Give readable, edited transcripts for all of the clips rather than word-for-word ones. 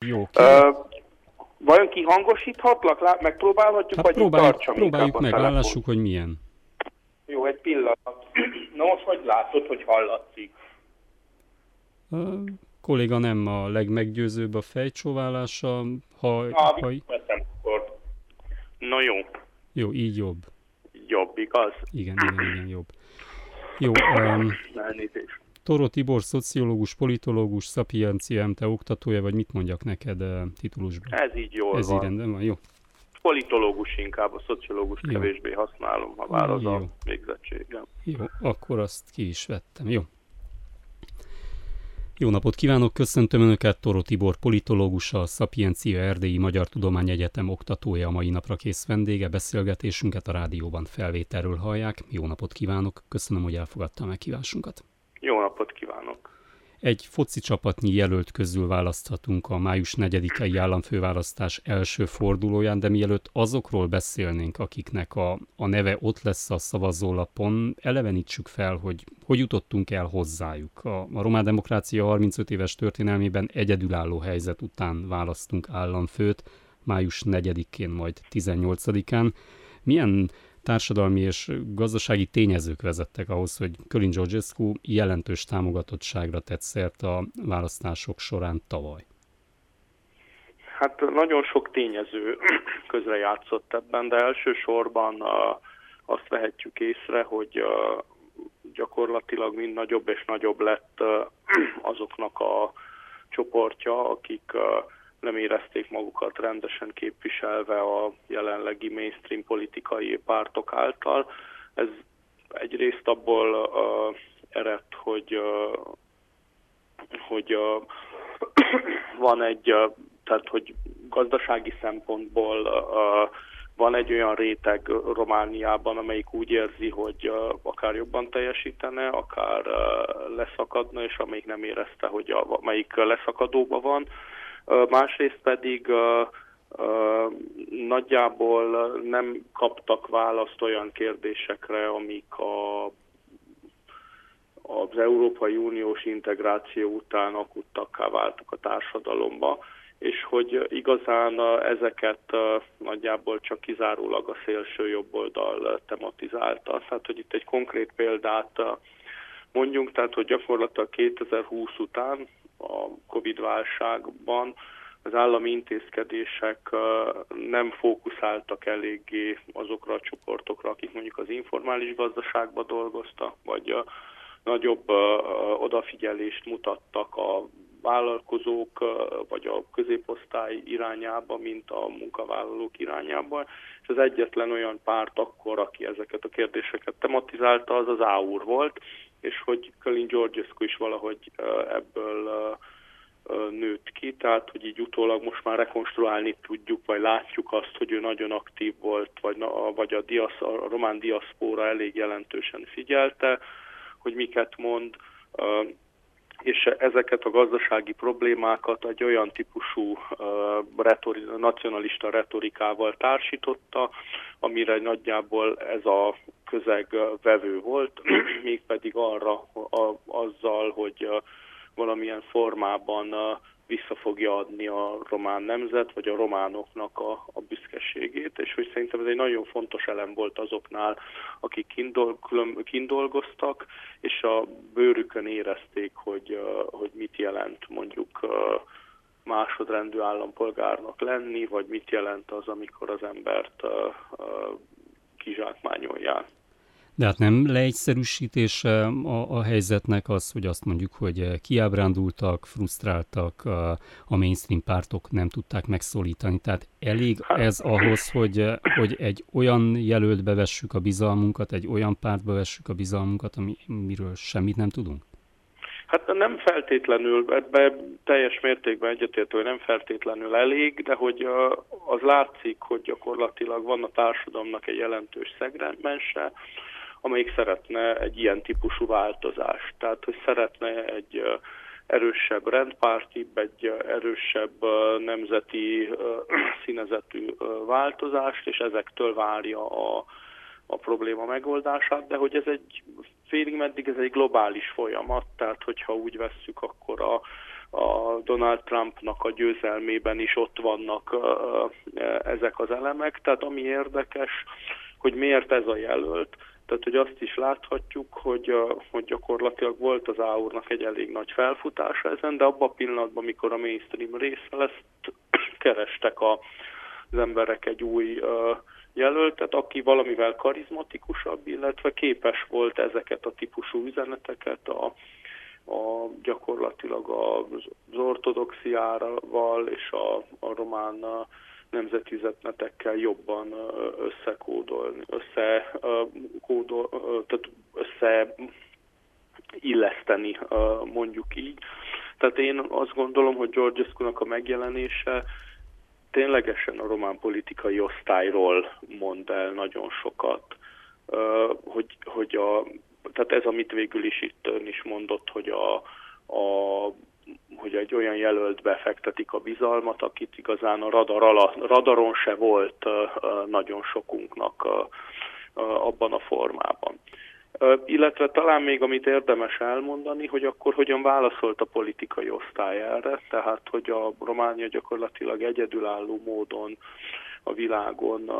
Jó, vajon kihangosíthatlak? Megpróbálhatjuk, vagy tartsam próbáljuk meg, telefon? lássuk, hogy milyen. Jó, egy pillanat. Na most hogy látod, hogy hallatszik? A kolléga nem a legmeggyőzőbb a fejcsóválása. Veszem akkor. Na jó. Jó, így jobb. Jobb, igaz? Igen, jobb. Jó, Elnézést. Toro Tibor, szociológus, politológus, Szapiencia MT oktatója, vagy mit mondjak neked titulusban? Ez így jól Ez van. így rendben van, jó. Politológus inkább, a szociológus kevésbé használom, ha már az a végzettségem. Jó, akkor azt ki is vettem, jó. Jó napot kívánok, köszöntöm Önöket, Toro Tibor politológusa, a Szapiencia Erdélyi Magyar Tudományegyetem oktatója a mai napra kész vendége. Beszélgetésünket a rádióban felvételről hallják. Jó napot kívánok, köszönöm, hogy elfogadta a meghívásunkat. Jó napot kívánok! Egy foci csapatnyi jelölt közül választhatunk a május 4-i államfőválasztás első fordulóján, de mielőtt azokról beszélnénk, akiknek a neve ott lesz a szavazólapon, elevenítsük fel, hogy jutottunk el hozzájuk. A román demokrácia 35 éves történelmében egyedülálló helyzet után választunk államfőt, május 4-én, majd 18-án. Milyen társadalmi és gazdasági tényezők vezettek ahhoz, hogy Kölin Georgescu jelentős támogatottságra tett szert a választások során tavaly? Hát nagyon sok tényező közrejátszott ebben, de elsősorban azt vehetjük észre, hogy gyakorlatilag mind nagyobb és nagyobb lett azoknak a csoportja, akik nem érezték magukat rendesen képviselve a jelenlegi mainstream politikai pártok által. Ez egyrészt abból ered, hogy van egy, tehát hogy gazdasági szempontból van egy olyan réteg Romániában, amelyik úgy érzi, hogy akár jobban teljesítene, akár leszakadna, és amelyik nem érezte, hogy amelyik leszakadóban van. Másrészt pedig nagyjából nem kaptak választ olyan kérdésekre, amik az Európai Uniós integráció után akuttakká váltak a társadalomba, és hogy igazán ezeket nagyjából csak kizárólag a szélső jobboldal tematizálta. Tehát, hogy itt egy konkrét példát mondjunk, tehát, hogy gyakorlatilag 2020 után a Covid-válságban az állami intézkedések nem fókuszáltak eléggé azokra a csoportokra, akik mondjuk az informális gazdaságban dolgoztak, vagy nagyobb odafigyelést mutattak a vállalkozók vagy a középosztály irányába, mint a munkavállalók irányába. És az egyetlen olyan párt akkor, aki ezeket a kérdéseket tematizálta, az az AUR volt, és hogy Kölin Georgescu is valahogy ebből nőtt ki, tehát hogy így utólag most már rekonstruálni tudjuk, vagy látjuk azt, hogy ő nagyon aktív volt, vagy a román diaszpóra elég jelentősen figyelte, hogy miket mond, és ezeket a gazdasági problémákat egy olyan típusú nacionalista retorikával társította, amire nagyjából ez a közeg vevő volt, mégpedig arra azzal, hogy valamilyen formában vissza fogja adni a román nemzet, vagy a románoknak a büszkeségét, és hogy szerintem ez egy nagyon fontos elem volt azoknál, akik kindolgoztak, és a bőrükön érezték, hogy mit jelent mondjuk másodrendű állampolgárnak lenni, vagy mit jelent az, amikor az embert kizsákmányolják. De hát nem leegyszerűsítése a helyzetnek az, hogy azt mondjuk, hogy kiábrándultak, frusztráltak, a mainstream pártok nem tudták megszólítani. Tehát elég ez ahhoz, hogy egy olyan jelöltbe vessük a bizalmunkat, egy olyan pártba vessük a bizalmunkat, amiről semmit nem tudunk? Hát nem feltétlenül, ebben teljes mértékben egyetértő, hogy nem feltétlenül elég, de hogy az látszik, hogy gyakorlatilag van a társadalomnak egy jelentős szegmense, amelyik szeretne egy ilyen típusú változást. Tehát, hogy szeretne egy erősebb rendpártibb, egy erősebb nemzeti színezetű változást, és ezektől várja a probléma megoldását, de hogy ez félig meddig ez egy globális folyamat, tehát hogyha úgy vesszük, akkor a Donald Trumpnak a győzelmében is ott vannak ezek az elemek. Tehát ami érdekes, hogy miért ez a jelölt. Tehát, hogy azt is láthatjuk, hogy gyakorlatilag volt az AUR-nak egy elég nagy felfutása ezen, de abban a pillanatban, amikor a mainstream része lesz, kerestek az emberek egy új jelöltet, aki valamivel karizmatikusabb, illetve képes volt ezeket a típusú üzeneteket gyakorlatilag az ortodoxiával és a román nemzetüzenetekkel jobban összeilleszteni, mondjuk így. Tehát én azt gondolom, hogy Georgescu-nak a megjelenése ténylegesen a román politikai osztályról mond el nagyon sokat, tehát ez, amit végül is itt ön is mondott, hogy egy olyan jelölt befektetik a bizalmat, akit igazán a radaron se volt nagyon sokunknak abban a formában. Illetve talán még amit érdemes elmondani, hogy akkor hogyan válaszolt a politikai osztály erre, tehát hogy a Románia gyakorlatilag egyedülálló módon a világon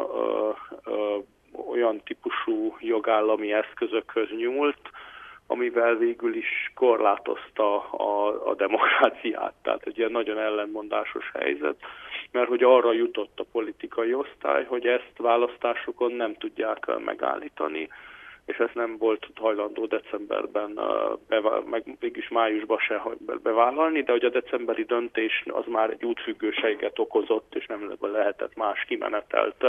olyan típusú jogállami eszközökhöz nyúlt, amivel végül is korlátozta a demokráciát. Tehát egy ilyen nagyon ellentmondásos helyzet, mert hogy arra jutott a politikai osztály, hogy ezt választásokon nem tudják megállítani, és ez nem volt hajlandó decemberben, meg mégis májusban se bevállalni, de hogy a decemberi döntés az már egy útfüggőséget okozott, és nem lehetett más kimenetelt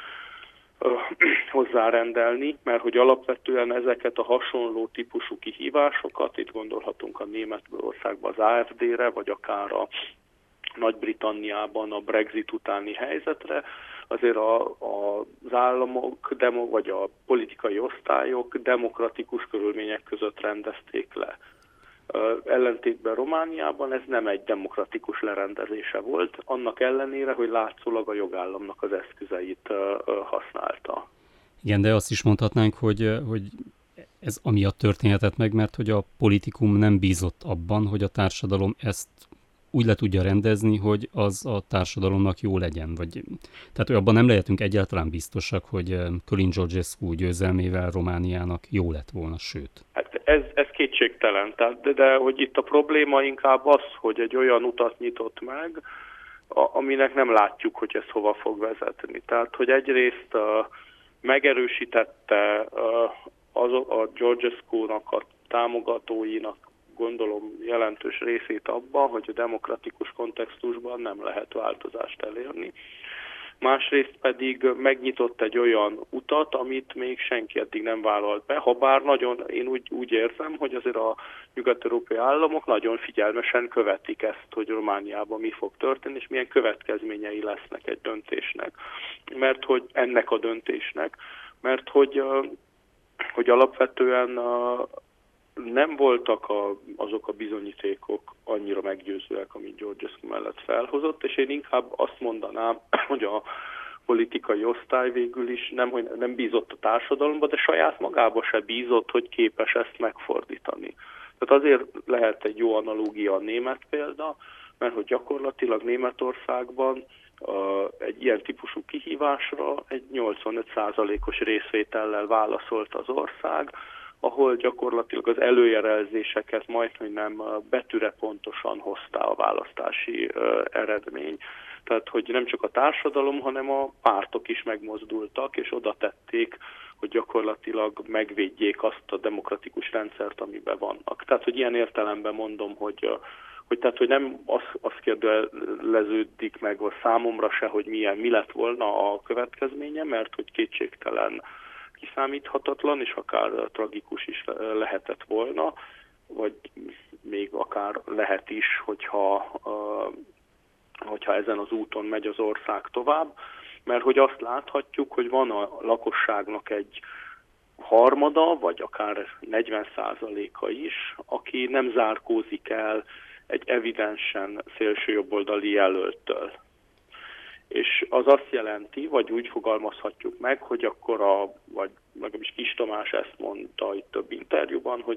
hozzárendelni, mert hogy alapvetően ezeket a hasonló típusú kihívásokat, itt gondolhatunk a Németországban az AfD-re, vagy akár a Nagy-Britanniában a Brexit utáni helyzetre, azért az államok, vagy a politikai osztályok demokratikus körülmények között rendezték le. Ellentétben Romániában ez nem egy demokratikus lerendezése volt, annak ellenére, hogy látszólag a jogállamnak az eszközeit használta. Igen, de azt is mondhatnánk, hogy ez amiatt történhetett meg, mert hogy a politikum nem bízott abban, hogy a társadalom ezt úgy le tudja rendezni, hogy az a társadalomnak jó legyen. Tehát hogy abban nem lehetünk egyáltalán biztosak, hogy Kölin Georgescu győzelmével Romániának jó lett volna, sőt. Hát ez kétségtelen, de hogy itt a probléma inkább az, hogy egy olyan utat nyitott meg, aminek nem látjuk, hogy ez hova fog vezetni. Tehát, hogy egyrészt megerősítette a Georgescu-nak a támogatóinak, gondolom jelentős részét abban, hogy a demokratikus kontextusban nem lehet változást elérni. Másrészt pedig megnyitott egy olyan utat, amit még senki eddig nem vállalt be, habár én úgy érzem, hogy azért a nyugat-európai államok nagyon figyelmesen követik ezt, hogy Romániában mi fog történni, és milyen következményei lesznek egy döntésnek. Mert hogy ennek a döntésnek, mert hogy alapvetően nem voltak azok a bizonyítékok annyira meggyőzőek, amit Georgescu mellett felhozott, és én inkább azt mondanám, hogy a politikai osztály végül is nem bízott a társadalomba, de saját magába se bízott, hogy képes ezt megfordítani. Tehát azért lehet egy jó analógia a német példa, mert hogy gyakorlatilag Németországban egy ilyen típusú kihívásra egy 85%-os részvétellel válaszolt az ország, ahol gyakorlatilag az előjelzéseket majdnem nem betűre pontosan hozta a választási eredmény. Tehát, hogy nem csak a társadalom, hanem a pártok is megmozdultak, és oda tették, hogy gyakorlatilag megvédjék azt a demokratikus rendszert, amiben vannak. Tehát, hogy ilyen értelemben mondom, hogy nem az kérdőjeleződik meg a számomra se, hogy mi lett volna a következménye, mert hogy kétségtelen kiszámíthatatlan, és akár tragikus is lehetett volna, vagy még akár lehet is, hogyha ezen az úton megy az ország tovább, mert hogy azt láthatjuk, hogy van a lakosságnak egy harmada, vagy akár 40%-a is, aki nem zárkózik el egy evidensen szélsőjobboldali jelölttől. És az azt jelenti, vagy úgy fogalmazhatjuk meg, hogy akkor vagy legalábbis Kis Tamás ezt mondta itt több interjúban,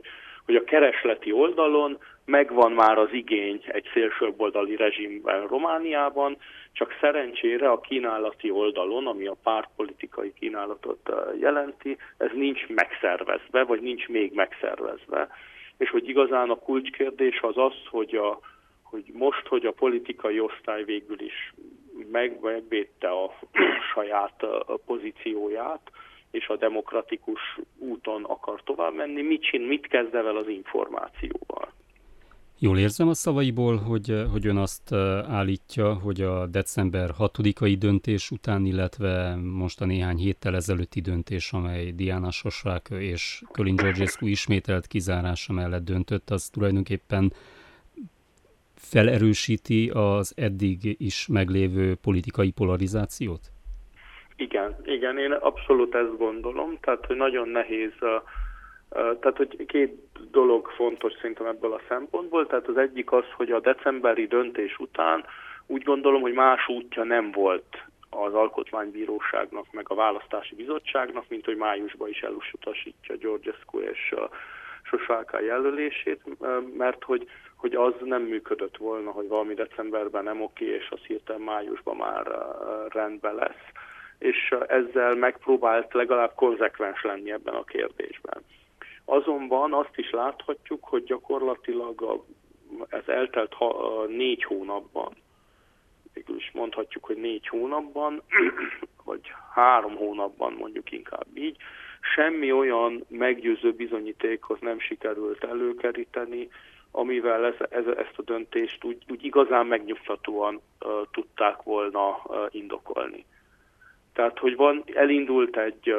hogy a keresleti oldalon megvan már az igény egy szélsőjobboldali rezsimben Romániában, csak szerencsére a kínálati oldalon, ami a pártpolitikai kínálatot jelenti, ez nincs megszervezve, vagy nincs még megszervezve. És hogy igazán a kulcskérdés az az, hogy most, hogy a politikai osztály végül is megvédte a saját pozícióját, és a demokratikus úton akar tovább menni, mit kezd el az információval? Jól érzem a szavaiból, hogy ön azt állítja, hogy a december 6-ai döntés után, illetve most a néhány héttel ezelőtti döntés, amely Diana Sosák és Kölin Georgescu ismételt kizárása mellett döntött, az tulajdonképpen felerősíti az eddig is meglévő politikai polarizációt? Igen, én abszolút ezt gondolom, tehát hogy nagyon nehéz, tehát hogy két dolog fontos szerintem ebből a szempontból, tehát az egyik az, hogy a decemberi döntés után úgy gondolom, hogy más útja nem volt az Alkotmánybíróságnak, meg a Választási Bizottságnak, mint hogy májusban is elutasítja Georgescu és Sosáka jelölését, mert hogy az nem működött volna, hogy valami decemberben nem oké, és az hirtelen májusban már rendben lesz. És ezzel megpróbált legalább konzekvens lenni ebben a kérdésben. Azonban azt is láthatjuk, hogy gyakorlatilag ez eltelt 4 hónapban, végül is mondhatjuk, hogy 4 hónapban, vagy 3 hónapban mondjuk inkább így, semmi olyan meggyőző bizonyítékhoz nem sikerült előkeríteni, amivel ezt a döntést úgy igazán megnyugtatóan tudták volna indokolni. Tehát, hogy elindult egy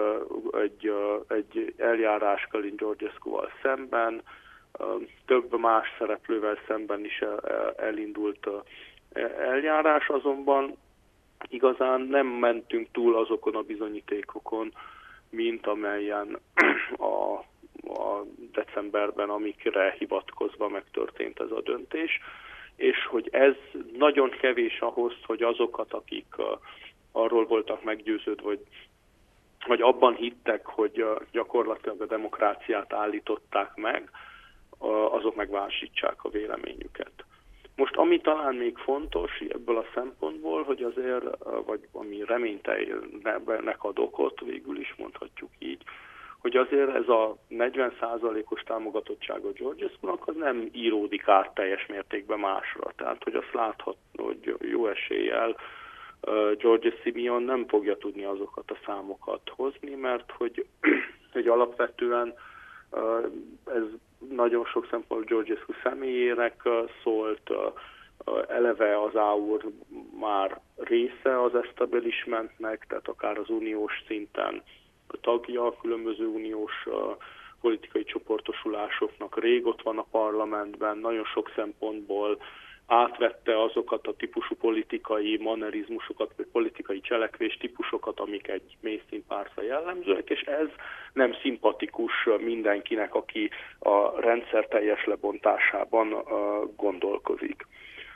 eljárás Kölin Georgescuval szemben, több más szereplővel szemben is elindult eljárás, azonban igazán nem mentünk túl azokon a bizonyítékokon, mint amelyen a decemberben, amikre hivatkozva megtörtént ez a döntés, és hogy ez nagyon kevés ahhoz, hogy azokat, akik arról voltak meggyőződve, vagy abban hittek, hogy gyakorlatilag a demokráciát állították meg, azok megválsítsák a véleményüket. Most ami talán még fontos ebből a szempontból, hogy azért, vagy ami reménytelnek ad okot, végül is mondhatjuk így, hogy azért ez a 40%-os támogatottsága Georgescunak az nem íródik át teljes mértékben másra. Tehát, hogy azt láthat, hogy jó eséllyel George Simeon nem fogja tudni azokat a számokat hozni, mert hogy alapvetően ez nagyon sok szempontból Georgescu személyének szólt, eleve az AUR már része az establishmentnek, tehát akár az uniós szinten tagja a különböző uniós politikai csoportosulásoknak, rég ott van a parlamentben, nagyon sok szempontból átvette azokat a típusú politikai mannerizmusokat, vagy politikai cselekvés típusokat, amik egy mainstream pártra jellemzőek, és ez nem szimpatikus mindenkinek, aki a rendszer teljes lebontásában gondolkozik.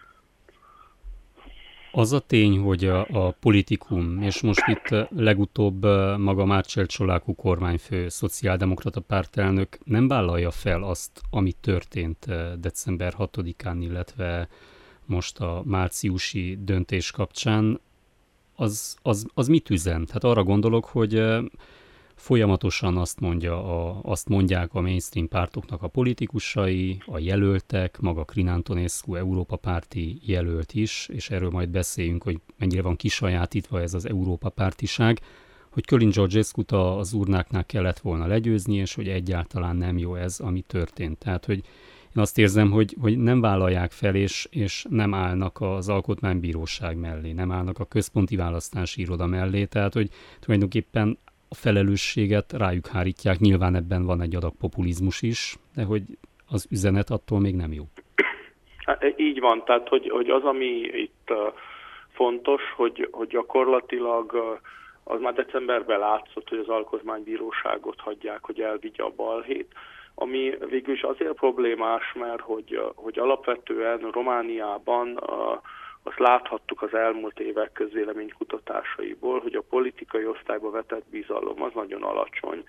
Az a tény, hogy a politikum, és most itt legutóbb maga Marcel Ciolacu kormányfő, szociáldemokrata pártelnök nem vállalja fel azt, ami történt december 6-án, illetve most a márciusi döntés kapcsán, az mit üzent? Hát arra gondolok, hogy folyamatosan azt mondják a mainstream pártoknak a politikusai, a jelöltek, maga Crin Antonescu Európa párti jelölt is, és erről majd beszéljünk, hogy mennyire van kisajátítva ez az Európa pártiság, hogy Kölin Georgescut az urnáknál kellett volna legyőzni, és hogy egyáltalán nem jó ez, ami történt. Tehát, hogy én azt érzem, hogy nem vállalják fel, és nem állnak az Alkotmánybíróság mellé, nem állnak a Központi Választási Iroda mellé, tehát, hogy tulajdonképpen a felelősséget rájuk hárítják. Nyilván ebben van egy adag populizmus is, de hogy az üzenet attól még nem jó. Így van, tehát hogy az, ami itt fontos, hogy gyakorlatilag az már decemberben látszott, hogy az Alkotmánybíróságot hagyják, hogy elvigye a balhét, ami végül is azért problémás, mert hogy alapvetően Romániában azt láthattuk az elmúlt évek közvéleménykutatásaiból, hogy a politikai osztályba vetett bizalom az nagyon alacsony.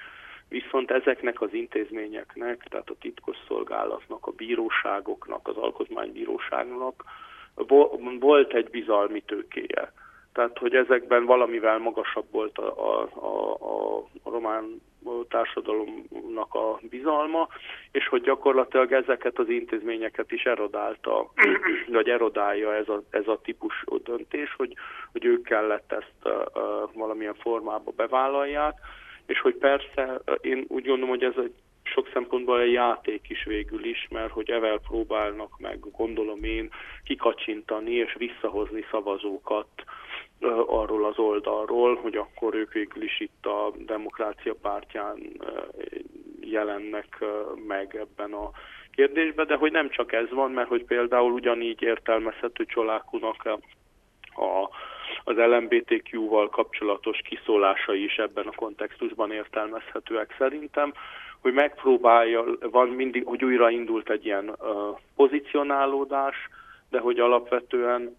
Viszont ezeknek az intézményeknek, tehát a titkosszolgálatnak, a bíróságoknak, az alkotmánybíróságnak volt egy bizalmi tőkéje. Tehát, hogy ezekben valamivel magasabb volt a román társadalomnak a bizalma, és hogy gyakorlatilag ezeket az intézményeket is erodálta, vagy erodálja ez a típusú döntés, hogy ők kellett ezt valamilyen formába bevállalják, és hogy persze én úgy gondolom, hogy ez sok szempontból egy játék is végül is, mert hogy evel próbálnak meg, gondolom én, kikacsintani és visszahozni szavazókat arról az oldalról, hogy akkor ők végül is itt a Demokrácia Pártján jelennek meg ebben a kérdésben, de hogy nem csak ez van, mert hogy például ugyanígy értelmezhető Csolákunak az LMBTQ-val kapcsolatos kiszólásai is ebben a kontextusban értelmezhetőek szerintem, hogy megpróbálja, van mindig, hogy újra indult egy ilyen pozicionálódás, de hogy alapvetően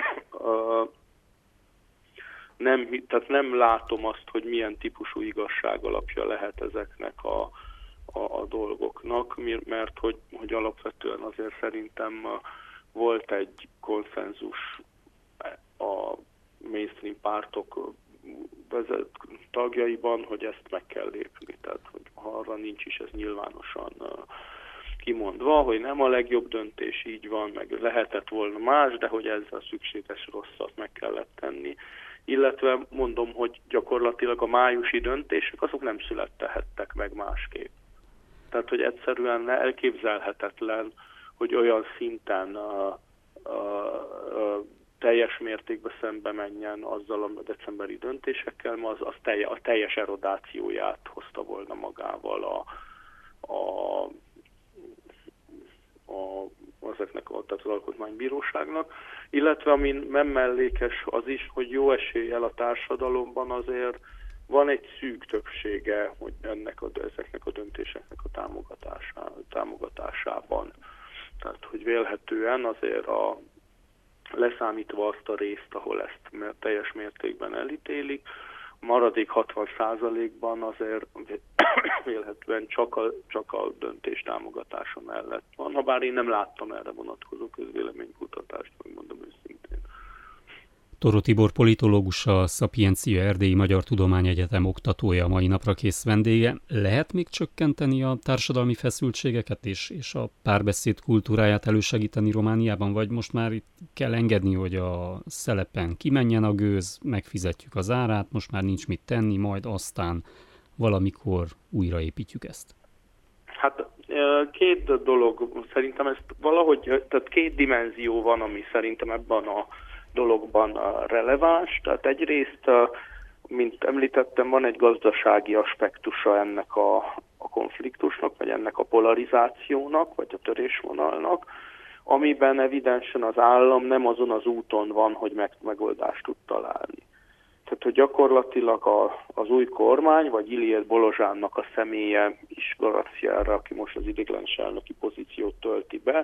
nem látom azt, hogy milyen típusú igazság alapja lehet ezeknek a dolgoknak, mert hogy alapvetően azért szerintem volt egy konszenzus a mainstream pártok tagjaiban, hogy ezt meg kell lépni. Tehát, hogy ha arra nincs is ez nyilvánosan kimondva, hogy nem a legjobb döntés, így van, meg lehetett volna más, de hogy ez a szükséges rosszat meg kellett tenni. Illetve mondom, hogy gyakorlatilag a májusi döntések azok nem születhettek meg másképp. Tehát, hogy egyszerűen elképzelhetetlen, hogy olyan szinten teljes mértékben szembe menjen azzal a decemberi döntésekkel, mert az a teljes erodációját hozta volna magával tehát az alkotmánybíróságnak, illetve ami nem mellékes az is, hogy jó eséllyel a társadalomban azért van egy szűk többsége, hogy ezeknek a döntéseknek a támogatásában. Tehát, hogy vélhetően azért leszámítva azt a részt, ahol ezt teljes mértékben elítélik, a maradék 60%-ban azért vélhetően csak a döntés támogatása mellett van, ha bár én nem láttam erre vonatkozó közvéleménykutatást, megmondom őszintén. Toro Tibor politológus, a Szapiencia Erdélyi Magyar Tudományegyetem oktatója, a mai napra kész vendége. Lehet még csökkenteni a társadalmi feszültségeket és a párbeszéd kultúráját elősegíteni Romániában, vagy most már itt kell engedni, hogy a szelepen kimenjen a gőz, megfizetjük az árát, most már nincs mit tenni, majd aztán valamikor újraépítjük ezt? Hát két dolog, szerintem ezt valahogy, tehát két dimenzió van, ami szerintem ebben a dologban releváns. Tehát egyrészt, mint említettem, van egy gazdasági aspektusa ennek a konfliktusnak, vagy ennek a polarizációnak, vagy a törésvonalnak, amiben evidensen az állam nem azon az úton van, hogy megoldást tud találni. Tehát, hogy gyakorlatilag az új kormány, vagy Iliér Bolozsánnak a személye is Garaciára, aki most az ideiglenes elnöki pozíciót tölti be,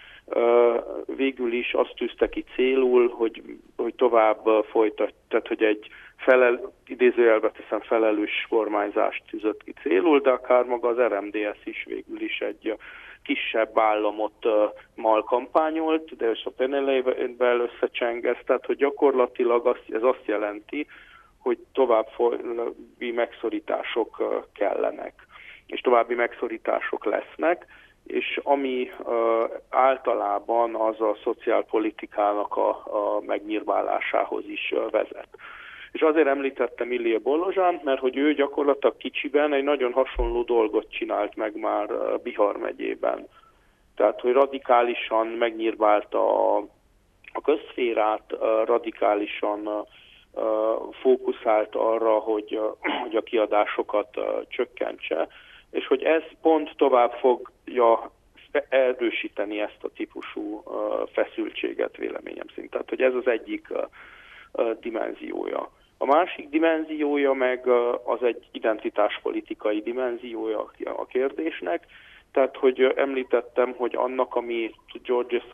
végül is azt tűzte ki célul, hogy tovább folytat, tehát hogy egy idézőjelbe teszem felelős kormányzást tűzött ki célul, de akár maga az RMDSZ is végül is egy kisebb államot kampányolt, de és a PNL-vel összecsengesz, tehát hogy gyakorlatilag ez azt jelenti, hogy további megszorítások kellenek, és további megszorítások lesznek, és ami általában az a szociálpolitikának a megnyírválásához is vezet. És azért említettem Iliér Bolozsánt, mert hogy ő gyakorlatilag kicsiben egy nagyon hasonló dolgot csinált meg már Bihar megyében. Tehát, hogy radikálisan megnyírválta a közszférát, radikálisan fókuszált arra, hogy a kiadásokat csökkentse, és hogy ez pont tovább fogja erősíteni ezt a típusú feszültséget véleményem szerint. Tehát, hogy ez az egyik dimenziója. A másik dimenziója meg az egy identitáspolitikai dimenziója a kérdésnek, tehát, hogy említettem, hogy annak, ami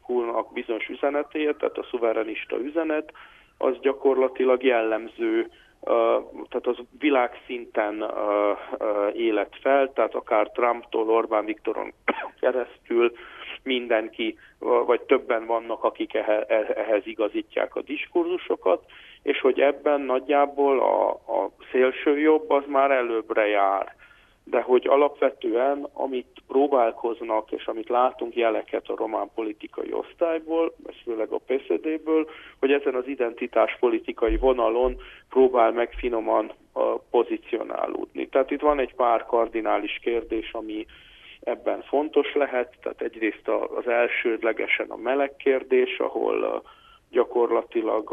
Georgescu-nak bizonyos üzenetét, tehát a szuverenista üzenet, az gyakorlatilag jellemző tehát az világszinten élet fel, tehát akár Trumptól Orbán Viktoron keresztül mindenki, vagy többen vannak, akik ehhez igazítják a diskurzusokat, és hogy ebben nagyjából a szélsőjobb az már előbbre jár. De hogy alapvetően, amit próbálkoznak, és amit látunk jeleket a román politikai osztályból, ez főleg a PSD-ből, hogy ezen az identitáspolitikai vonalon próbál meg finoman pozícionálódni. Tehát itt van egy pár kardinális kérdés, ami ebben fontos lehet. Tehát egyrészt az elsődlegesen a meleg kérdés, ahol gyakorlatilag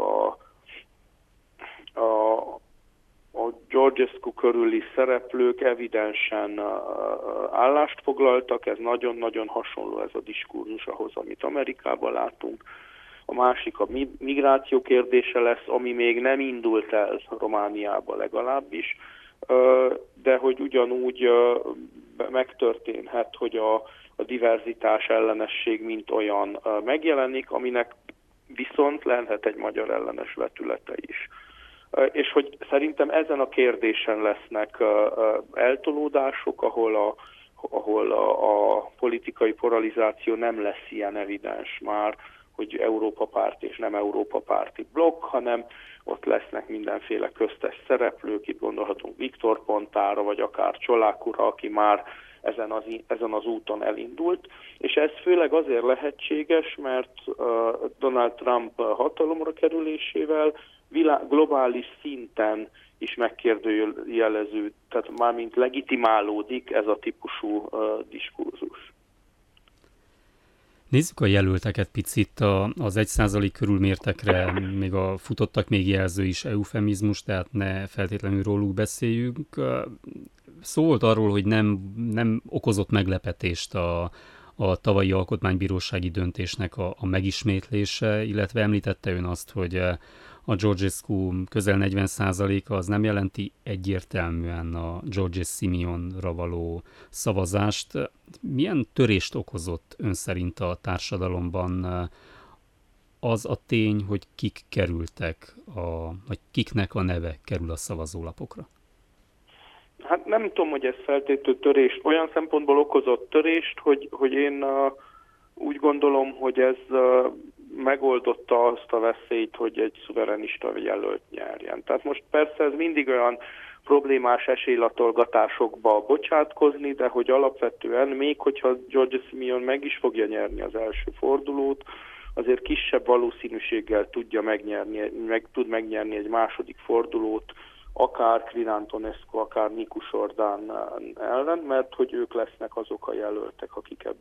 a Georgescu körüli szereplők evidensen állást foglaltak, ez nagyon-nagyon hasonló ez a diskurzus ahhoz, amit Amerikában látunk. A másik a migráció kérdése lesz, ami még nem indult el Romániába legalábbis, de hogy ugyanúgy megtörténhet, hogy a diverzitás ellenesség mint olyan megjelenik, aminek viszont lehet egy magyar ellenes vetülete is. És hogy szerintem ezen a kérdésen lesznek eltolódások, ahol a politikai polarizáció nem lesz ilyen evidens már, hogy Európa párt és nem Európa párti blokk, hanem ott lesznek mindenféle köztes szereplők, itt gondolhatunk Viktor Pontára, vagy akár Csolák ura, aki már ezen az úton elindult, és ez főleg azért lehetséges, mert Donald Trump hatalomra kerülésével globális szinten is megkérdőjelező, tehát mármint legitimálódik ez a típusú diskurzus. Nézzük a jelölteket picit, az 1% körülmértekre még futottak még jelző is eufemizmus, tehát ne feltétlenül róluk beszéljünk. Szó volt arról, hogy nem okozott meglepetést a tavalyi alkotmánybírósági döntésnek a megismétlése, illetve említette ön azt, hogy a Georgescu közel 40%-a az nem jelenti egyértelműen a Georges Simeonra való szavazást. Milyen törést okozott ön szerint a társadalomban az a tény, hogy kik kerültek, vagy kiknek a neve kerül a szavazólapokra? Hát nem tudom, hogy ez feltétlenül törést, olyan szempontból okozott törést, hogy én úgy gondolom, hogy ez megoldotta azt a veszélyt, hogy egy szuverenista jelölt nyerjen. Tehát most persze ez mindig olyan problémás esélylatolgatásokba bocsátkozni, de hogy alapvetően még hogyha Georges Simeon meg is fogja nyerni az első fordulót, azért kisebb valószínűséggel tud megnyerni egy második fordulót, akár Crin Antonescu, akár Nicu Sordán ellen, mert hogy ők lesznek azok a jelöltek,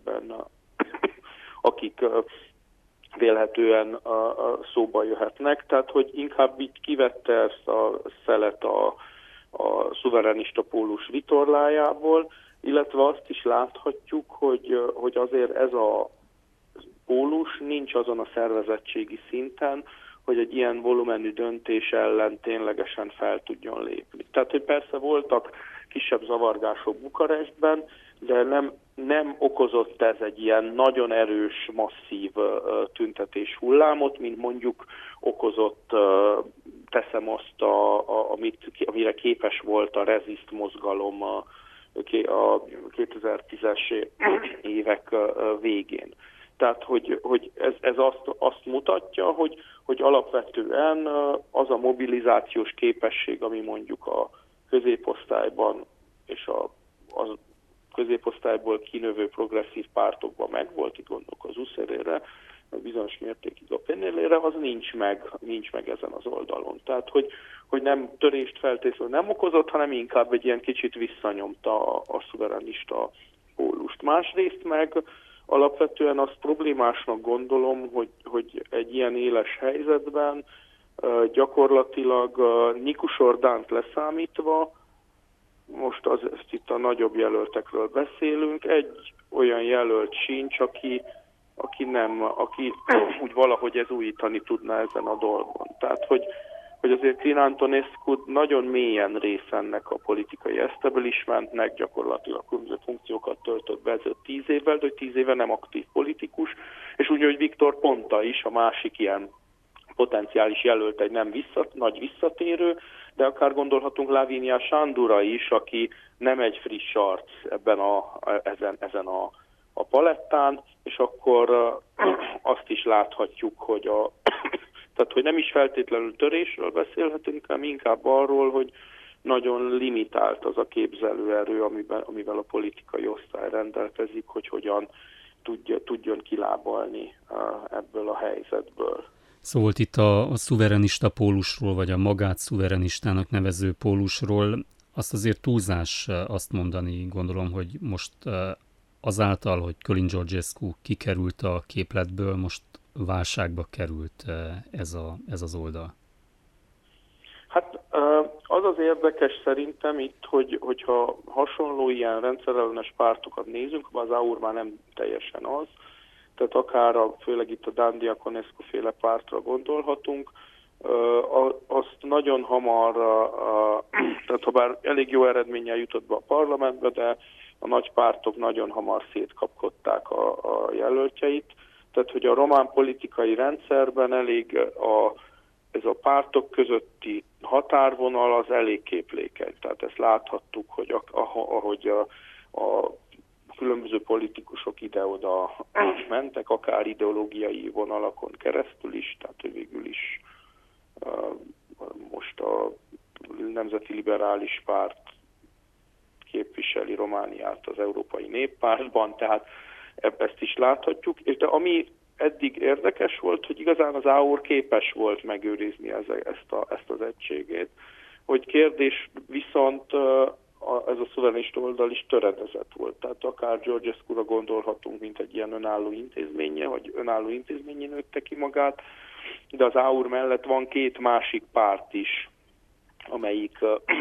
akik vélhetően szóba jöhetnek. Tehát, hogy inkább így kivette ezt a szelet a szuverenista pólus vitorlájából, illetve azt is láthatjuk, hogy azért ez a pólus nincs azon a szervezettségi szinten, hogy egy ilyen volumenű döntés ellen ténylegesen fel tudjon lépni. Tehát, hogy persze voltak kisebb zavargások Bukarestben, de nem okozott ez egy ilyen nagyon erős, masszív tüntetés hullámot, mint mondjuk okozott, teszem azt, amire képes volt a Resist mozgalom a 2010-es évek végén. Tehát, hogy ez azt mutatja, hogy alapvetően az a mobilizációs képesség, ami mondjuk a középosztályban és a középosztályból kinövő progresszív pártokban megvolt, itt gondolok az USZR-re, bizonyos mértékig a PNL-re, az nincs meg ezen az oldalon. Tehát, hogy nem törést feltétlenül nem okozott, hanem inkább egy ilyen kicsit visszanyomta a szuverenista pólust. Másrészt meg alapvetően azt problémásnak gondolom, hogy egy ilyen éles helyzetben gyakorlatilag Nicu Sordánt leszámítva, most ezt itt a nagyobb jelöltekről beszélünk, egy olyan jelölt sincs, aki úgy valahogy ez újítani tudna ezen a dolgon. Tehát, hogy azért Crin Antonescu nagyon mélyen rész ennek a politikai establishmentnek, gyakorlatilag különböző funkciókat töltött be 10 évvel, de hogy 10 éve nem aktív politikus, és úgy, hogy Viktor Ponta is, a másik ilyen potenciális jelölt, egy nem nagy visszatérő, de akár gondolhatunk Lavinia Sandura is, aki nem egy friss arc ezen a palettán, és akkor azt is láthatjuk, tehát, hogy nem is feltétlenül törésről beszélhetünk, hanem inkább arról, hogy nagyon limitált az a képzelőerő, amivel a politikai osztály rendelkezik, hogy hogyan tudjon kilábalni ebből a helyzetből. Szóval itt a szuverenista pólusról, vagy a magát szuverenistának nevező pólusról, azt azért túlzás azt mondani, gondolom, hogy most azáltal, hogy Kölin Georgescu kikerült a képletből, most válságba került ez az oldal. Hát az az érdekes szerintem itt, hogyha hasonló ilyen rendszerellenes pártokat nézünk, az AUR már nem teljesen az, tehát akár főleg itt a Dan Diaconescu féle pártra gondolhatunk, azt nagyon hamar, tehát ha bár elég jó eredménnyel jutott be a parlamentbe, de a nagy pártok nagyon hamar szétkapkodták a jelöltjeit, tehát hogy a román politikai rendszerben elég ez a pártok közötti határvonal az elég képlékeny. Tehát ezt láthattuk, hogy ahogy a különböző politikusok ide-oda mentek, akár ideológiai vonalakon keresztül is, tehát hogy végül is most a Nemzeti Liberális Párt képviseli Romániát az Európai Néppártban, tehát ezt is láthatjuk. És de ami eddig érdekes volt, hogy igazán az AUR képes volt megőrizni ezt az egységét, hogy kérdés viszont ez a szuverenista oldal is töredezett volt. Tehát akár Georgescu-ra gondolhatunk, mint egy ilyen önálló intézménye, vagy önálló intézményén nőtte ki magát, de az AUR mellett van két másik párt is, amelyik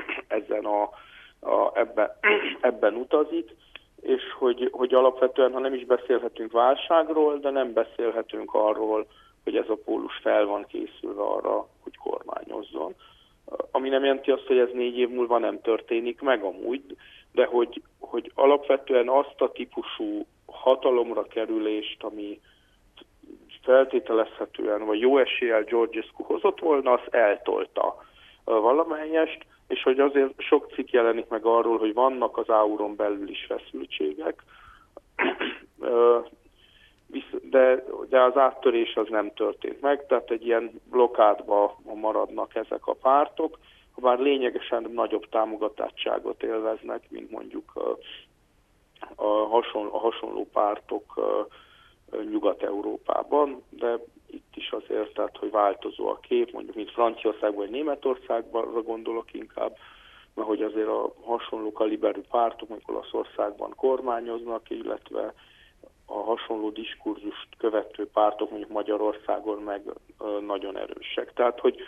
ebben utazik, és hogy alapvetően, ha nem is beszélhetünk válságról, de nem beszélhetünk arról, hogy ez a pólus fel van készülve arra, hogy kormányozzon. Ami nem jelenti azt, hogy ez 4 év múlva nem történik meg amúgy, de hogy alapvetően azt a típusú hatalomra kerülést, ami feltételezhetően, vagy jó eséllyel Georgescu hozott volna, azt eltolta valamelyest, és hogy azért sok cikk jelenik meg arról, hogy vannak az AUR-on belül is feszültségek, de az áttörés az nem történt meg, tehát egy ilyen blokádban maradnak ezek a pártok, bár lényegesen nagyobb támogatottságot élveznek, mint mondjuk a hasonló pártok Nyugat-Európában, de itt is azért, tehát, hogy változó a kép, mondjuk mint Franciaországban vagy Németországban gondolok inkább, mert hogy azért a hasonló kaliberű pártok, mondjuk Olaszországban kormányoznak, illetve a hasonló diskurzust követő pártok, mondjuk Magyarországon meg nagyon erősek. Tehát, hogy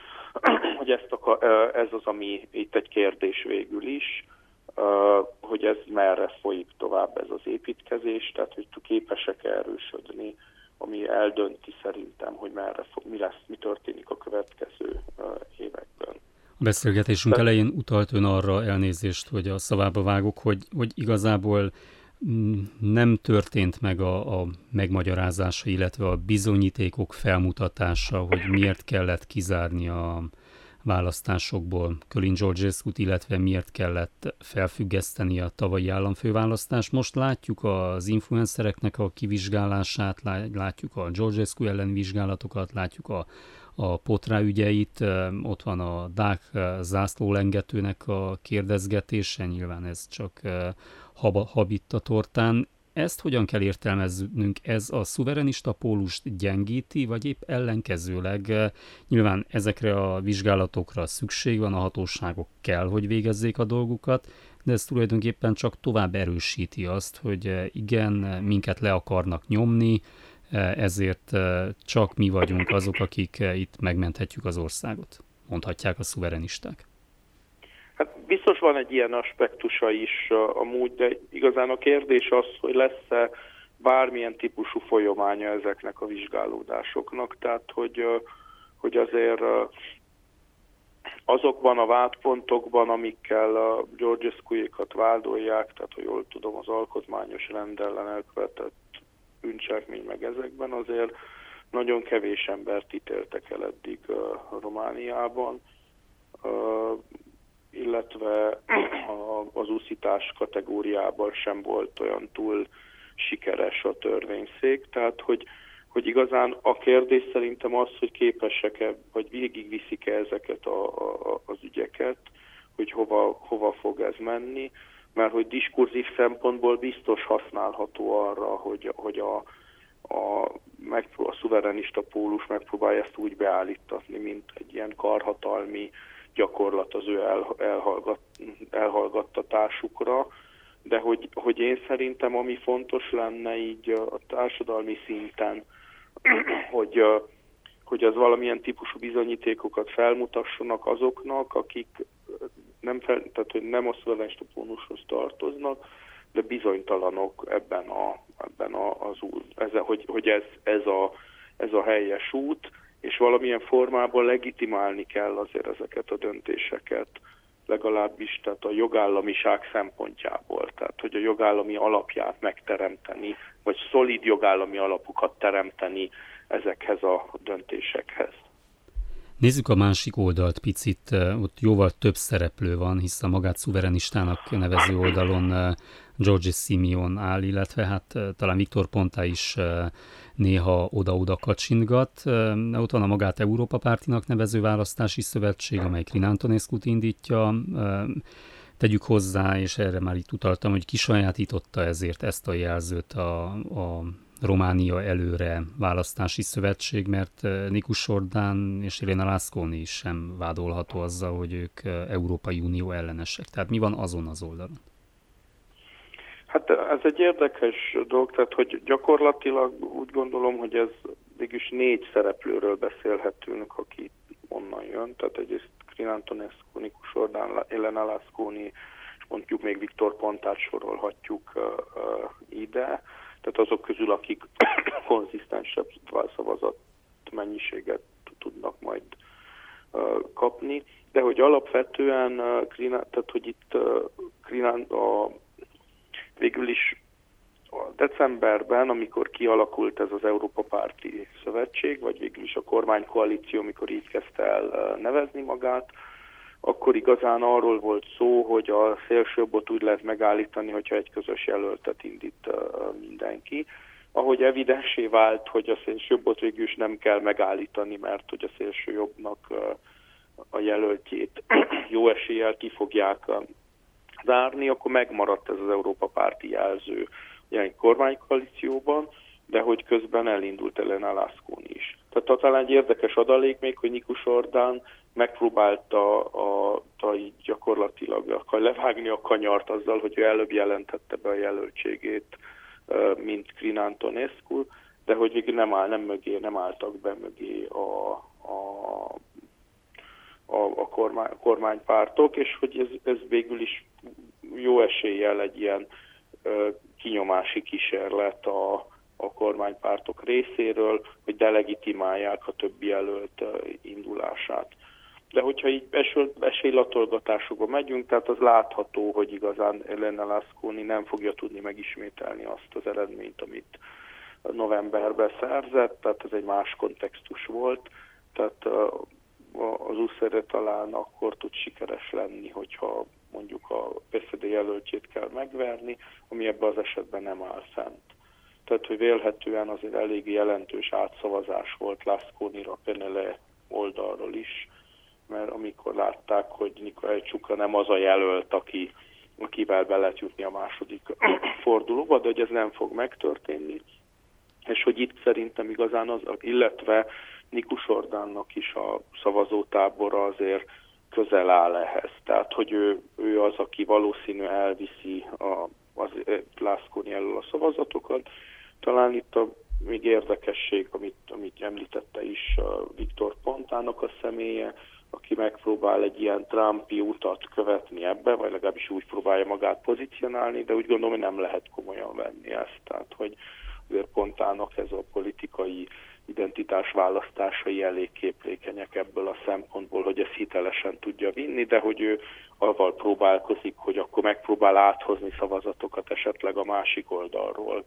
ez az, ami itt egy kérdés végül is, hogy ez merre folyik tovább ez az építkezés, tehát hogy képesek erősödni, ami eldönti szerintem, hogy mi történik a következő években. A beszélgetésünk elején utalt ön arra, elnézést, hogy a szavába vágok, hogy igazából nem történt meg a megmagyarázása, illetve a bizonyítékok felmutatása, hogy miért kellett kizárni a választásokból Kölin Georgescut, illetve miért kellett felfüggeszteni a tavalyi államfőválasztást. Most látjuk az influencereknek a kivizsgálását, látjuk a Georgescu ellen vizsgálatokat, látjuk a Potrá ügyeit, ott van a dák zászlólengetőnek a kérdezgetése, nyilván ez csak habit a tortán. Ezt hogyan kell értelmeznünk? Ez a szuverenista pólust gyengíti, vagy épp ellenkezőleg? Nyilván ezekre a vizsgálatokra szükség van, a hatóságok kell, hogy végezzék a dolgukat, de ez tulajdonképpen csak tovább erősíti azt, hogy igen, minket le akarnak nyomni, ezért csak mi vagyunk azok, akik itt megmenthetjük az országot, mondhatják a szuverenisták. Hát biztos van egy ilyen aspektusa is amúgy, de igazán a kérdés az, hogy lesz-e bármilyen típusú folyamánya ezeknek a vizsgálódásoknak. Tehát, hogy azért azokban a vádpontokban, amikkel a Georgescu-ékat vádolják, tehát, ha jól tudom, az alkotmányos rend ellen elkövetett bűncselekmény meg ezekben azért nagyon kevés embert ítéltek el eddig Romániában, illetve az úszítás kategóriában sem volt olyan túl sikeres a törvényszék. Tehát, hogy igazán a kérdés szerintem az, hogy képesek-e, vagy végigviszik-e ezeket az ügyeket, hogy hova fog ez menni, mert hogy diskurzív szempontból biztos használható arra, hogy a szuverenista pólus megpróbálja ezt úgy beállítatni, mint egy ilyen karhatalmi gyakorlat az ő elhallgattatásukra, de hogy én szerintem ami fontos lenne így a társadalmi szinten, hogy az valamilyen típusú bizonyítékokat felmutassanak azoknak, akik tehát, hogy nem a szuverenista pólushoz tartoznak, de bizonytalanok hogy ez a helyes út, és valamilyen formában legitimálni kell azért ezeket a döntéseket, legalábbis tehát a jogállamiság szempontjából, tehát hogy a jogállami alapját megteremteni, vagy szolid jogállami alapokat teremteni ezekhez a döntésekhez. Nézzük a másik oldalt picit, ott jóval több szereplő van, hisz a magát szuverenistának nevező oldalon Giorgis Simion áll, illetve hát talán Viktor Ponta is néha oda-oda kacsintgat. Ott van a magát Európa Pártinak nevező választási szövetség, amely Crin Antonescut indítja. Tegyük hozzá, és erre már itt utaltam, hogy kisajátította ezért ezt a jelzőt a Románia előre választási szövetség, mert Nikus Ordán és Elena Laszconi is sem vádolható azzal, hogy ők Európai Unió ellenesek. Tehát mi van azon az oldalon? Hát ez egy érdekes dolog, tehát hogy gyakorlatilag úgy gondolom, hogy ez mégis 4 szereplőről beszélhetünk, aki onnan jön. Tehát egyrészt Crin Antonescu, Nikus Ordán, Elena Laszconi, és mondjuk még Viktor Pontát sorolhatjuk ide. Tehát azok közül, akik konzisztensebb szavazat mennyiséget tudnak majd kapni. De hogy alapvetően, tehát hogy itt végül is a decemberben, amikor kialakult ez az Európa Párti Szövetség, vagy végül is a kormánykoalíció, amikor így kezdte el nevezni magát, akkor igazán arról volt szó, hogy a szélsőjobbot úgy lehet megállítani, hogyha egy közös jelöltet indít mindenki. Ahogy evidensé vált, hogy a szélsőjobbot végül is nem kell megállítani, mert hogy a szélsőjobbnak a jelöltjét jó eséllyel ki fogják zárni, akkor megmaradt ez az Európa Párti jelző egy kormánykoalícióban, de hogy közben elindult Elena Laszconi is. Tehát talán egy érdekes adalék még, hogy Nikus Ordán megpróbálta így gyakorlatilag levágni a kanyart azzal, hogy ő előbb jelentette be a jelöltségét, mint Crin Antonescu, de hogy végül nem álltak be mögé a kormánypártok, és hogy ez végül is jó eséllyel egy ilyen kinyomási kísérlet a kormánypártok részéről, hogy delegitimálják a többi jelölt indulását. De hogyha így esélylatolgatásokba megyünk, tehát az látható, hogy igazán Elena Laszconi nem fogja tudni megismételni azt az eredményt, amit novemberben szerzett, tehát ez egy más kontextus volt. Tehát az USZR talán akkor tud sikeres lenni, hogyha mondjuk a PSD jelöltjét kell megverni, ami ebben az esetben nem áll fent. Tehát, hogy vélhetően azért elég jelentős átszavazás volt Laszconira, Penele oldalról is, mert amikor látták, hogy Nicolae Ciucă nem az a jelölt, akivel be lehet jutni a második fordulóba, de hogy ez nem fog megtörténni. És hogy itt szerintem igazán illetve Nikus Ordánnak is a szavazótábora azért közel áll ehhez. Tehát, hogy ő az, aki valószínű elviszi az Laszconi elől a szavazatokat. Talán itt a még érdekesség, amit említette is Viktor Pontának a személye, aki megpróbál egy ilyen Trumpi utat követni ebbe, vagy legalábbis úgy próbálja magát pozícionálni, de úgy gondolom, hogy nem lehet komolyan venni ezt. Tehát, hogy azért Pontának ez a politikai identitás választásai elég képlékenyek ebből a szempontból, hogy ezt hitelesen tudja vinni, de hogy ő avval próbálkozik, hogy akkor megpróbál áthozni szavazatokat esetleg a másik oldalról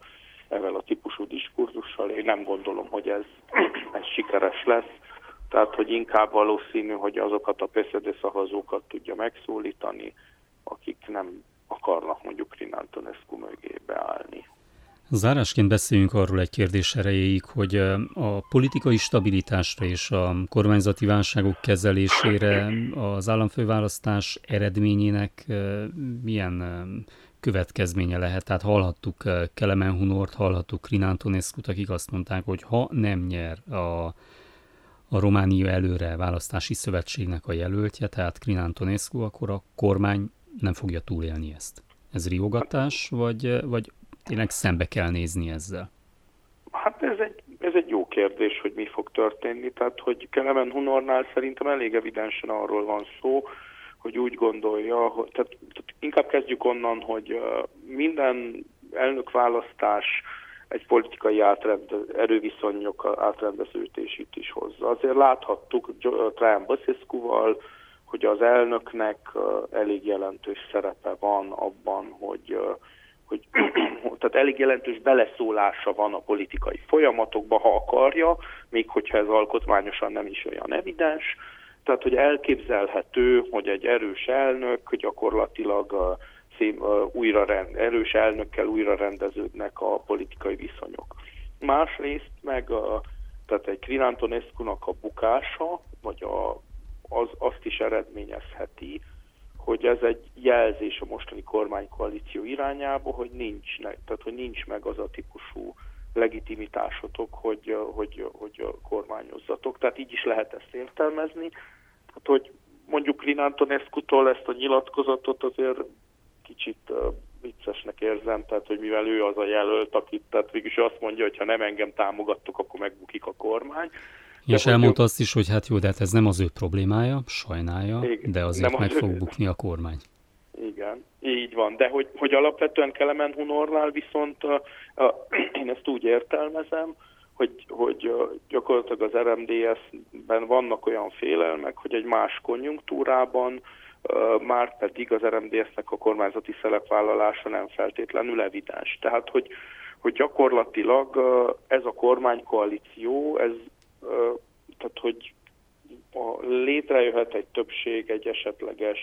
ezzel a típusú diskurzussal. Én nem gondolom, hogy ez sikeres lesz. Tehát, hogy inkább valószínű, hogy azokat a PSD szavazókat tudja megszólítani, akik nem akarnak mondjuk Rin Antonescu mögé beállni. Zárásként beszéljünk arról egy kérdés erejéig, hogy a politikai stabilitásra és a kormányzati válságok kezelésére az államfőválasztás eredményének milyen következménye lehet. Tehát hallhattuk Kelemen Hunort, hallhattuk Rin Antonescut, akik azt mondták, hogy ha nem nyer a Románia előre választási szövetségnek a jelöltje, tehát Rin Antonescu, akkor a kormány nem fogja túlélni ezt. Ez riogatás, vagy tényleg szembe kell nézni ezzel? Hát ez egy jó kérdés, hogy mi fog történni. Tehát, hogy Kelemen Hunornál szerintem elég evidensen arról van szó, hogy úgy gondolja, hogy, tehát inkább kezdjük onnan, hogy minden elnökválasztás egy politikai erőviszonyok átrendeződését is hozza. Azért láthattuk Traian Băsescuval, hogy az elnöknek elég jelentős szerepe van abban, hogy tehát elég jelentős beleszólása van a politikai folyamatokba, ha akarja, még hogyha ez alkotmányosan nem is olyan evidens. Tehát, hogy elképzelhető, hogy egy erős elnök gyakorlatilag erős elnökkel újra rendeződnek a politikai viszonyok. Másrészt meg tehát egy Rin Antonescu-nak a bukása, vagy azt is eredményezheti, hogy ez egy jelzés a mostani kormánykoalíció irányába, hogy nincs meg az a típusú legitimitásotok, hogy kormányozzatok. Tehát így is lehet ezt értelmezni. Hát, hogy mondjuk Rin Antonescu-tól ezt a nyilatkozatot azért kicsit viccesnek érzem, tehát hogy mivel ő az a jelölt, akit, tehát végülis azt mondja, hogy ha nem engem támogattok, akkor megbukik a kormány. És elmondta azt is, hogy hát jó, de hát ez nem az ő problémája, sajnálja, igen, de azért meg fog bukni a kormány. Igen, így van. De hogy alapvetően Kelemen Hunornál viszont én ezt úgy értelmezem, hogy gyakorlatilag az RMDSZ-ben vannak olyan félelmek, hogy egy más konjunktúrában már pedig az RMDSZ-nek a kormányzati szerepvállalása nem feltétlenül evidens. Tehát, hogy gyakorlatilag ez a kormánykoalíció, tehát, hogy létrejöhet egy többség egy esetleges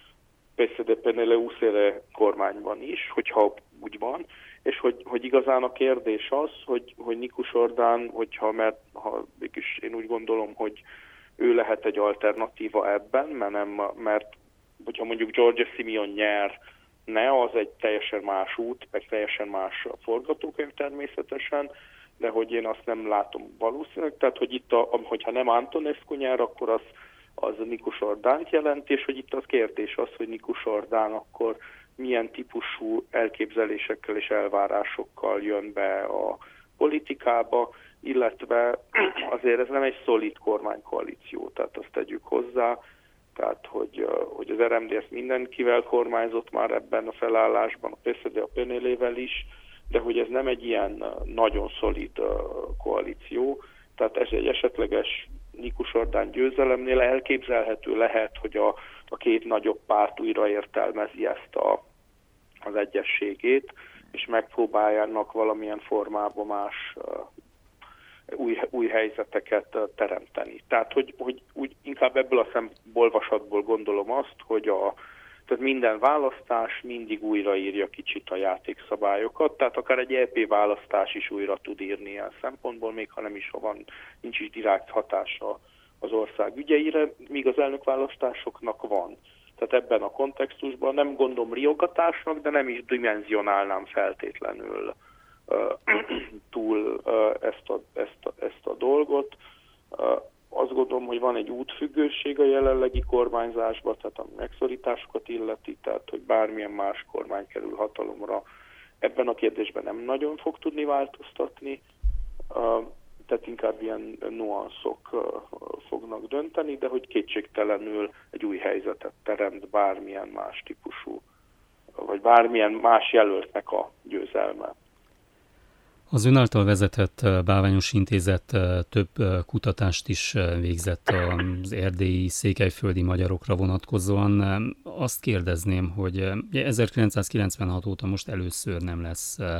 PSD-PNL-USZR kormányban is, hogyha úgy van, és hogy igazán a kérdés az, hogy Nikus Ordán, ha mégis én úgy gondolom, hogy ő lehet egy alternatíva ebben, mert hogyha mondjuk Giorgia Simion nyerne, az egy teljesen más út, meg teljesen más forgatókönyv természetesen, de hogy én azt nem látom valószínűleg, tehát hogy itt, hogyha nem Antonescu nyer, akkor az Nikus Ordánt jelenti, és hogy itt az kérdés az, hogy Nikus Ordán akkor milyen típusú elképzelésekkel és elvárásokkal jön be a politikába, illetve azért ez nem egy szolid kormánykoalíció, tehát azt tegyük hozzá, tehát hogy az RMDSZ mindenkivel kormányzott már ebben a felállásban, a PSD a PNL-vel is, de hogy ez nem egy ilyen nagyon szolid koalíció, tehát ez egy esetleges Nikus Ordán győzelemnél elképzelhető lehet, hogy a két nagyobb párt újra értelmezi ezt az egyességét, és megpróbáljanak valamilyen formában más új helyzeteket teremteni. Tehát, hogy úgy inkább ebből a olvasatból gondolom azt, hogy tehát minden választás mindig újraírja kicsit a játékszabályokat, tehát akár egy EP választás is újra tud írni ilyen szempontból, még ha nem is nincs is direkt hatása az ország ügyeire, míg az elnökválasztásoknak van. Tehát ebben a kontextusban nem gondolom riogatásnak, de nem is dimenzionálnám feltétlenül túl ezt a dolgot. Azt gondolom, hogy van egy útfüggőség a jelenlegi kormányzásban, tehát ami megszorításokat illeti, tehát hogy bármilyen más kormány kerül hatalomra, ebben a kérdésben nem nagyon fog tudni változtatni, tehát inkább ilyen nuanszok fognak dönteni, de hogy kétségtelenül egy új helyzetet teremt bármilyen más típusú, vagy bármilyen más jelöltnek a győzelme. Az ön által vezetett Bálványos Intézet több kutatást is végzett az erdélyi, székelyföldi magyarokra vonatkozóan. Azt kérdezném, hogy 1996 óta most először nem lesz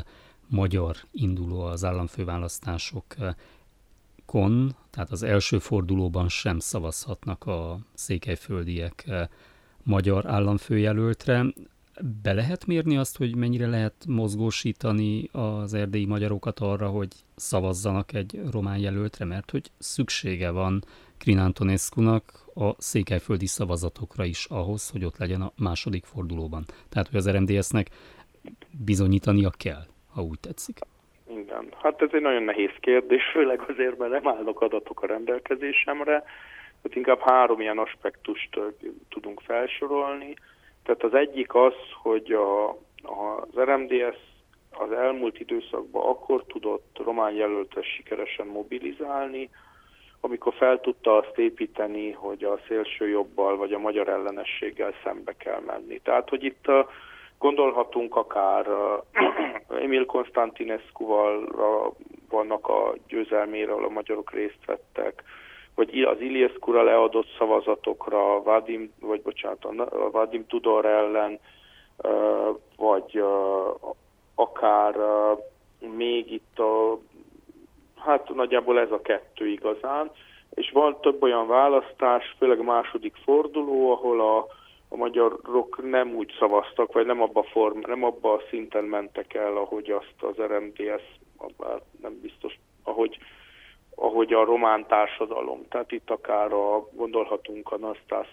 magyar induló az államfőválasztásokon, tehát az első fordulóban sem szavazhatnak a székelyföldiek magyar államfőjelöltre. Be lehet mérni azt, hogy mennyire lehet mozgósítani az erdélyi magyarokat arra, hogy szavazzanak egy román jelöltre, mert hogy szüksége van Crin Antonescunak a székelyföldi szavazatokra is ahhoz, hogy ott legyen a második fordulóban. Tehát, hogy az RMDS-nek bizonyítania kell, ha úgy tetszik. Igen, hát ez egy nagyon nehéz kérdés, főleg azért, mert nem állnak adatok a rendelkezésemre. Hát inkább 3 ilyen aspektust tudunk felsorolni. Tehát az egyik az, hogy az RMDS az elmúlt időszakban akkor tudott román jelöltet sikeresen mobilizálni, amikor fel tudta azt építeni, hogy a szélsőjobbal vagy a magyar ellenességgel szembe kell menni. Tehát, hogy itt gondolhatunk akár Emil Constantinescuval vannak a győzelméről a magyarok részt vettek, vagy az Iliescu-ra leadott szavazatokra, a Vadim Tudor ellen, vagy akár még itt hát nagyjából ez a 2 igazán, és van több olyan választás, főleg a második forduló, ahol a magyarok nem úgy szavaztak, vagy nem abba a szinten mentek el, ahogy azt az RMDS, nem biztos, ahogy a román társadalom. Tehát itt akár gondolhatunk a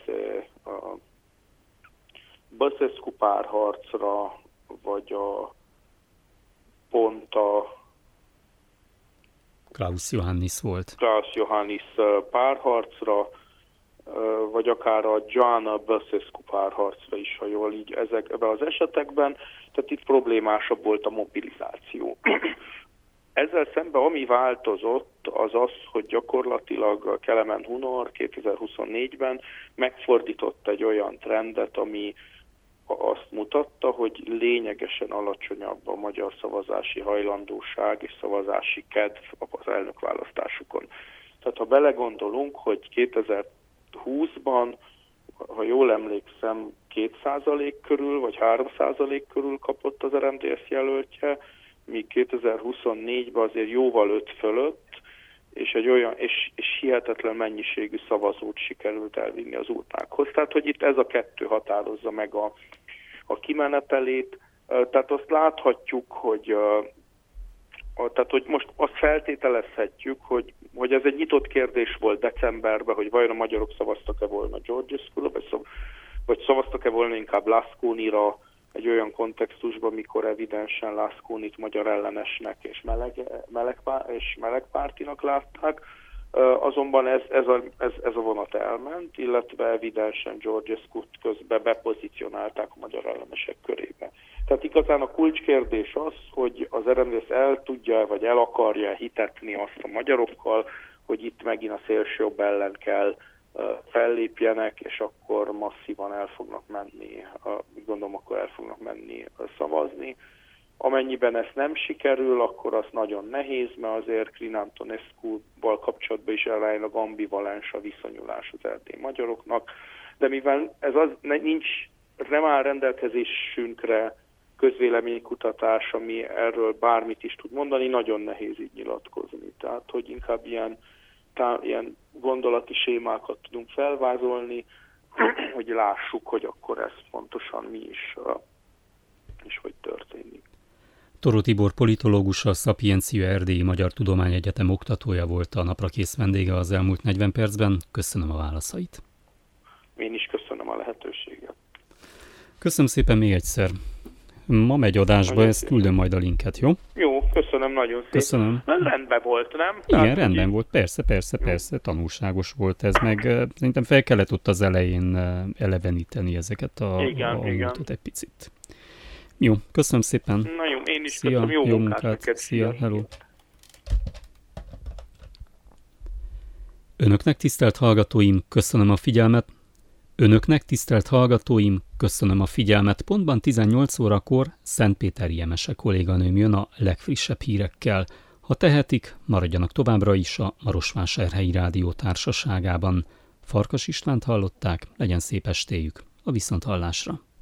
Băsescu párharcra, vagy pont a Klaus Iohannis párharcra, vagy akár a Joanna Băsescu párharcra is, ha jól így ezekben az esetekben. Tehát itt problémásabb volt a mobilizáció. Ezzel szemben ami változott, az az, hogy gyakorlatilag Kelemen Hunor 2024-ben megfordított egy olyan trendet, ami azt mutatta, hogy lényegesen alacsonyabb a magyar szavazási hajlandóság és szavazási kedv az elnökválasztásukon. Tehát ha belegondolunk, hogy 2020-ban, ha jól emlékszem, 2% körül vagy 3% körül kapott az RMDS jelöltje, míg 2024-ben azért jóval 5 fölött, és hihetetlen mennyiségű szavazót sikerült elvinni az urnákhoz. Tehát, hogy itt ez a 2 határozza meg a kimenetelét. Tehát azt láthatjuk, hogy most azt feltételezhetjük, hogy ez egy nyitott kérdés volt decemberben, hogy vajon a magyarok szavaztak-e volna Georgescu-ra, vagy szavaztak-e volna inkább Lasconira, egy olyan kontextusban, mikor evidensen Lasconit magyar ellenesnek és melegpártinak látták. Azonban ez a vonat elment, illetve evidensen Georgescut közben bepozícionálták a magyar ellenesek körébe. Tehát igazán a kulcskérdés az, hogy az RMDS el tudja vagy el akarja hitetni azt a magyarokkal, hogy itt megint a szélsőjobb ellen kell fellépjenek, és akkor masszívan el fognak menni szavazni. Amennyiben ez nem sikerül, akkor az nagyon nehéz, mert azért Crin Antonescu-val kapcsolatban is aránylag ambivalens a viszonyulás az erdélyi magyaroknak, de mivel nem áll rendelkezésünkre közvéleménykutatás, ami erről bármit is tud mondani, nagyon nehéz így nyilatkozni. Tehát, hogy inkább ilyen gondolati sémákat tudunk felvázolni, hogy lássuk, hogy akkor ez pontosan mi is, és hogy történik. Toró Tibor politológus, a Szapiencia Erdélyi Magyar Tudományegyetem oktatója volt a naprakész vendége az elmúlt 40 percben. Köszönöm a válaszait. Én is köszönöm a lehetőséget. Köszönöm szépen még egyszer. Ma megy adásba, ezt küldöm majd a linket, jó? Jó, köszönöm nagyon szépen. Köszönöm. Rendben volt, nem? Igen, rendben volt, persze, tanulságos volt ez, meg szerintem fel kellett ott az elején eleveníteni ezeket a múltat egy picit. Jó, köszönöm szépen. Na jó, én is Szia, köszönöm, jó munkát neked. Szia, hello. Önöknek, tisztelt hallgatóim, köszönöm a figyelmet. Pontban 18 órakor Szentpéteri Emese kolléganőm jön a legfrissebb hírekkel. Ha tehetik, maradjanak továbbra is a Marosvásárhelyi Rádió társaságában. Farkas Istvánt hallották, legyen szép estéjük, a viszonthallásra.